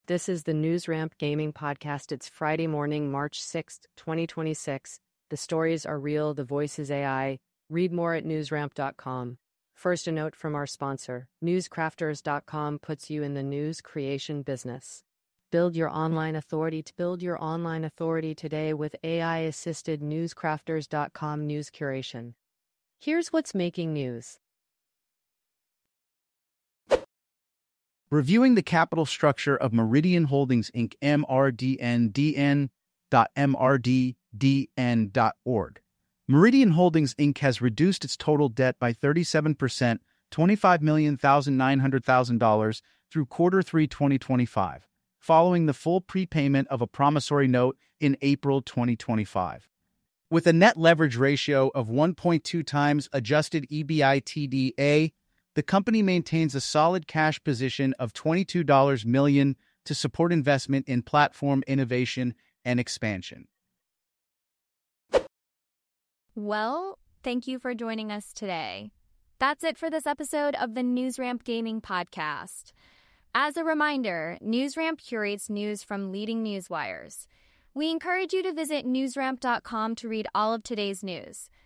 This is the NewsRamp Gaming Podcast. It's Friday morning, March 6th, 2026. The stories are real, the voice is AI. Read more at newsramp.com. First, a note from our sponsor. Newscrafters.com puts you in the news creation business. Build your online authority today with AI-assisted Newscrafters.com news curation. Here's what's making news. Reviewing the capital structure of Meridian Holdings, Inc., mrdn.mrdn.org. Meridian Holdings, Inc. has reduced its total debt by 37%, $25,900,000 through Q3 2025, following the full prepayment of a promissory note in April 2025. With a net leverage ratio of 1.2 times adjusted EBITDA, the company maintains a solid cash position of $22 million to support investment in platform innovation and expansion. Well, thank you for joining us today. That's it for this episode of the NewsRamp Gaming Podcast. As a reminder, NewsRamp curates news from leading news wires. We encourage you to visit newsramp.com to read all of today's news.